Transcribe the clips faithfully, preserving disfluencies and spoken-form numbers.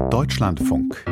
Deutschlandfunk.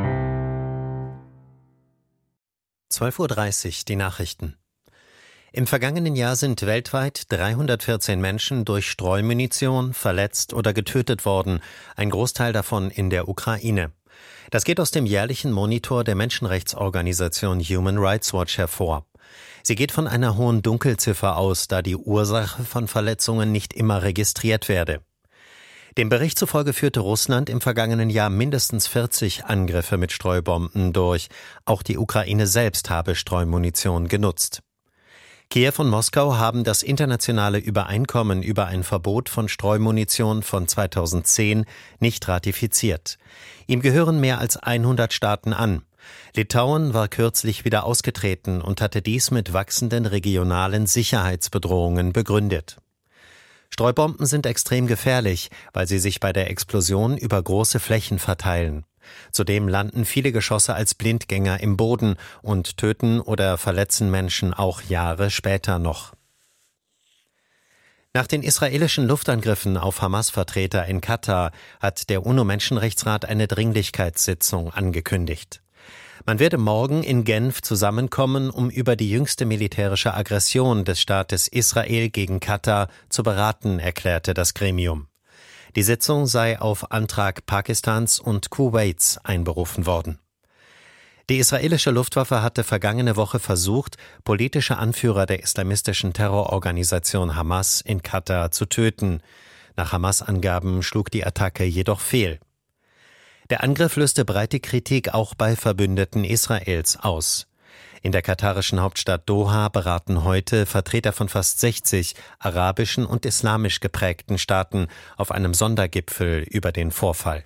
zwölf Uhr dreißig, die Nachrichten. Im vergangenen Jahr sind weltweit dreihundertvierzehn Menschen durch Streumunition verletzt oder getötet worden, ein Großteil davon in der Ukraine. Das geht aus dem jährlichen Monitor der Menschenrechtsorganisation Human Rights Watch hervor. Sie geht von einer hohen Dunkelziffer aus, da die Ursache von Verletzungen nicht immer registriert werde. Dem Bericht zufolge führte Russland im vergangenen Jahr mindestens vierzig Angriffe mit Streubomben durch. Auch die Ukraine selbst habe Streumunition genutzt. Kiew und Moskau haben das internationale Übereinkommen über ein Verbot von Streumunition von zweitausendzehn nicht ratifiziert. Ihm gehören mehr als hundert Staaten an. Litauen war kürzlich wieder ausgetreten und hatte dies mit wachsenden regionalen Sicherheitsbedrohungen begründet. Streubomben sind extrem gefährlich, weil sie sich bei der Explosion über große Flächen verteilen. Zudem landen viele Geschosse als Blindgänger im Boden und töten oder verletzen Menschen auch Jahre später noch. Nach den israelischen Luftangriffen auf Hamas-Vertreter in Katar hat der UNO-Menschenrechtsrat eine Dringlichkeitssitzung angekündigt. Man werde morgen in Genf zusammenkommen, um über die jüngste militärische Aggression des Staates Israel gegen Katar zu beraten, erklärte das Gremium. Die Sitzung sei auf Antrag Pakistans und Kuwaits einberufen worden. Die israelische Luftwaffe hatte vergangene Woche versucht, politische Anführer der islamistischen Terrororganisation Hamas in Katar zu töten. Nach Hamas-Angaben schlug die Attacke jedoch fehl. Der Angriff löste breite Kritik auch bei Verbündeten Israels aus. In der katarischen Hauptstadt Doha beraten heute Vertreter von fast sechzig arabischen und islamisch geprägten Staaten auf einem Sondergipfel über den Vorfall.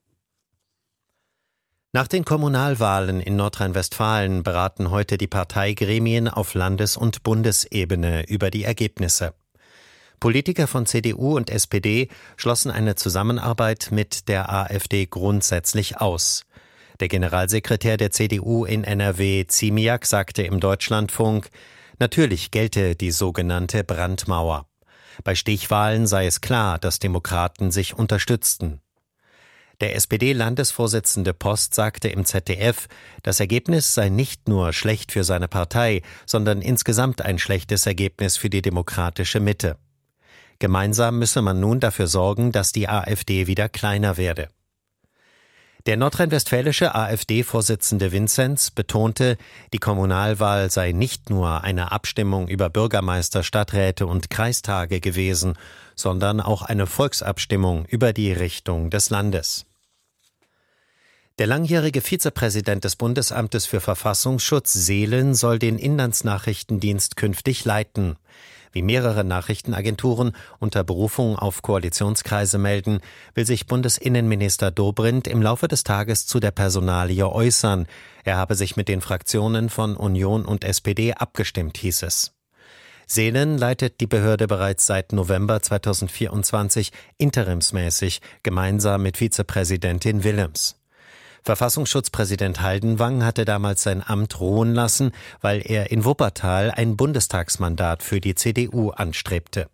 Nach den Kommunalwahlen in Nordrhein-Westfalen beraten heute die Parteigremien auf Landes- und Bundesebene über die Ergebnisse. Politiker von C D U und S P D schlossen eine Zusammenarbeit mit der AfD grundsätzlich aus. Der Generalsekretär der C D U in N R W, Ziemiak, sagte im Deutschlandfunk, natürlich gelte die sogenannte Brandmauer. Bei Stichwahlen sei es klar, dass Demokraten sich unterstützten. Der S P D-Landesvorsitzende Post sagte im Z D F, das Ergebnis sei nicht nur schlecht für seine Partei, sondern insgesamt ein schlechtes Ergebnis für die demokratische Mitte. Gemeinsam müsse man nun dafür sorgen, dass die AfD wieder kleiner werde. Der nordrhein-westfälische AfD-Vorsitzende Vinzenz betonte, die Kommunalwahl sei nicht nur eine Abstimmung über Bürgermeister, Stadträte und Kreistage gewesen, sondern auch eine Volksabstimmung über die Richtung des Landes. Der langjährige Vizepräsident des Bundesamtes für Verfassungsschutz, Seelen, soll den Inlandsnachrichtendienst künftig leiten. Wie mehrere Nachrichtenagenturen unter Berufung auf Koalitionskreise melden, will sich Bundesinnenminister Dobrindt im Laufe des Tages zu der Personalie äußern. Er habe sich mit den Fraktionen von Union und S P D abgestimmt, hieß es. Seelen leitet die Behörde bereits seit November zweitausendvierundzwanzig interimsmäßig, gemeinsam mit Vizepräsidentin Willems. Verfassungsschutzpräsident Haldenwang hatte damals sein Amt ruhen lassen, weil er in Wuppertal ein Bundestagsmandat für die C D U anstrebte.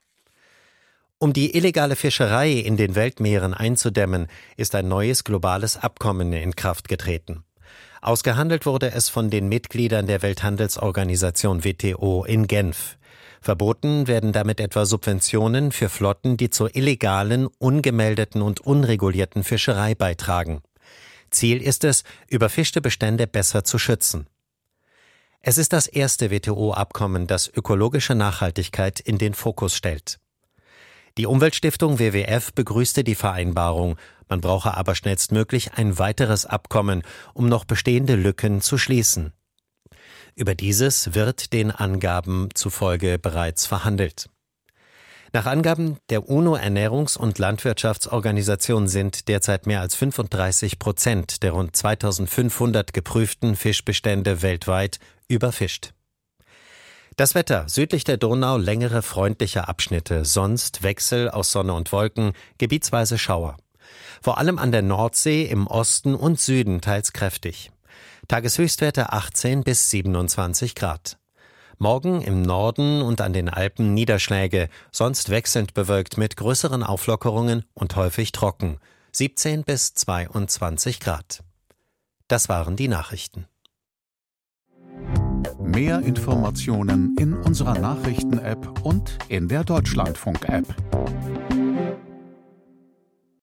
Um die illegale Fischerei in den Weltmeeren einzudämmen, ist ein neues globales Abkommen in Kraft getreten. Ausgehandelt wurde es von den Mitgliedern der Welthandelsorganisation W T O in Genf. Verboten werden damit etwa Subventionen für Flotten, die zur illegalen, ungemeldeten und unregulierten Fischerei beitragen. Ziel ist es, überfischte Bestände besser zu schützen. Es ist das erste W T O-Abkommen, das ökologische Nachhaltigkeit in den Fokus stellt. Die Umweltstiftung W W F begrüßte die Vereinbarung, man brauche aber schnellstmöglich ein weiteres Abkommen, um noch bestehende Lücken zu schließen. Über dieses wird den Angaben zufolge bereits verhandelt. Nach Angaben der UNO-Ernährungs- und Landwirtschaftsorganisation sind derzeit mehr als fünfunddreißig Prozent der rund zweitausendfünfhundert geprüften Fischbestände weltweit überfischt. Das Wetter: südlich der Donau längere freundliche Abschnitte, sonst Wechsel aus Sonne und Wolken, gebietsweise Schauer. Vor allem an der Nordsee, im Osten und Süden teils kräftig. Tageshöchstwerte achtzehn bis siebenundzwanzig Grad. Morgen im Norden und an den Alpen Niederschläge, sonst wechselnd bewölkt mit größeren Auflockerungen und häufig trocken. siebzehn bis zweiundzwanzig Grad. Das waren die Nachrichten. Mehr Informationen in unserer Nachrichten-App und in der Deutschlandfunk-App.